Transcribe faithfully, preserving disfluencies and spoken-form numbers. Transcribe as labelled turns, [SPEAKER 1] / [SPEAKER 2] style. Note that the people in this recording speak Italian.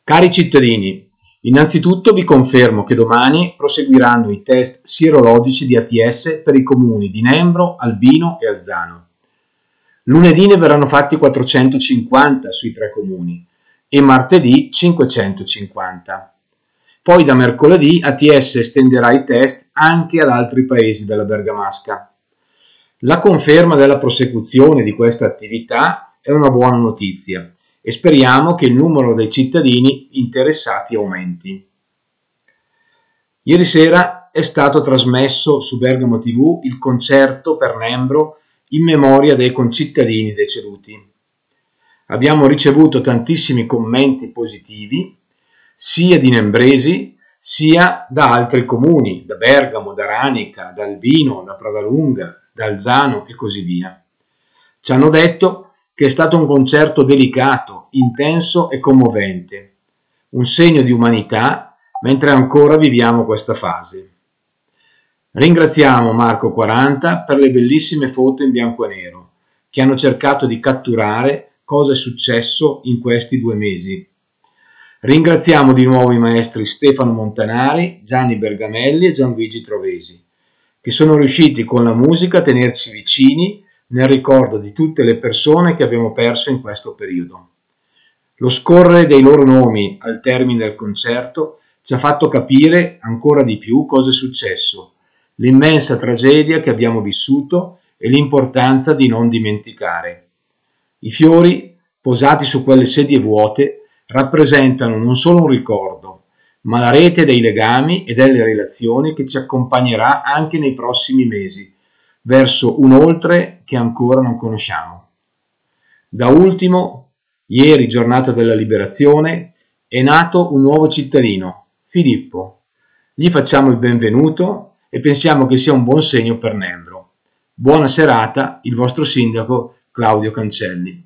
[SPEAKER 1] Cari cittadini, innanzitutto vi confermo che domani proseguiranno i test sierologici di A T S per i comuni di Nembro, Albino e Alzano. Lunedì ne verranno fatti quattrocentocinquanta sui tre comuni e martedì cinquecentocinquanta. Poi da mercoledì A T S estenderà i test anche ad altri paesi della Bergamasca. La conferma della prosecuzione di questa attività è una buona notizia e speriamo che il numero dei cittadini interessati aumenti. Ieri sera è stato trasmesso su Bergamo tivù il concerto per Nembro in memoria dei concittadini deceduti. Abbiamo ricevuto tantissimi commenti positivi, sia di nembresi sia da altri comuni, da Bergamo, da Ranica, da Albino, da Pradalunga, da Alzano e così via. Ci hanno detto che è stato un concerto delicato, intenso e commovente, un segno di umanità mentre ancora viviamo questa fase. Ringraziamo Marco quaranta per le bellissime foto in bianco e nero che hanno cercato di catturare cosa è successo in questi due mesi. Ringraziamo di nuovo i maestri Stefano Montanari, Gianni Bergamelli e Gianluigi Trovesi, che sono riusciti con la musica a tenerci vicini nel ricordo di tutte le persone che abbiamo perso in questo periodo. Lo scorrere dei loro nomi al termine del concerto ci ha fatto capire ancora di più cosa è successo, l'immensa tragedia che abbiamo vissuto e l'importanza di non dimenticare. I fiori, posati su quelle sedie vuote, rappresentano non solo un ricordo, ma la rete dei legami e delle relazioni che ci accompagnerà anche nei prossimi mesi, verso un oltre che ancora non conosciamo. Da ultimo, ieri, giornata della liberazione, è nato un nuovo cittadino, Filippo. Gli facciamo il benvenuto e pensiamo che sia un buon segno per Nembro. Buona serata, il vostro sindaco Claudio Cancelli.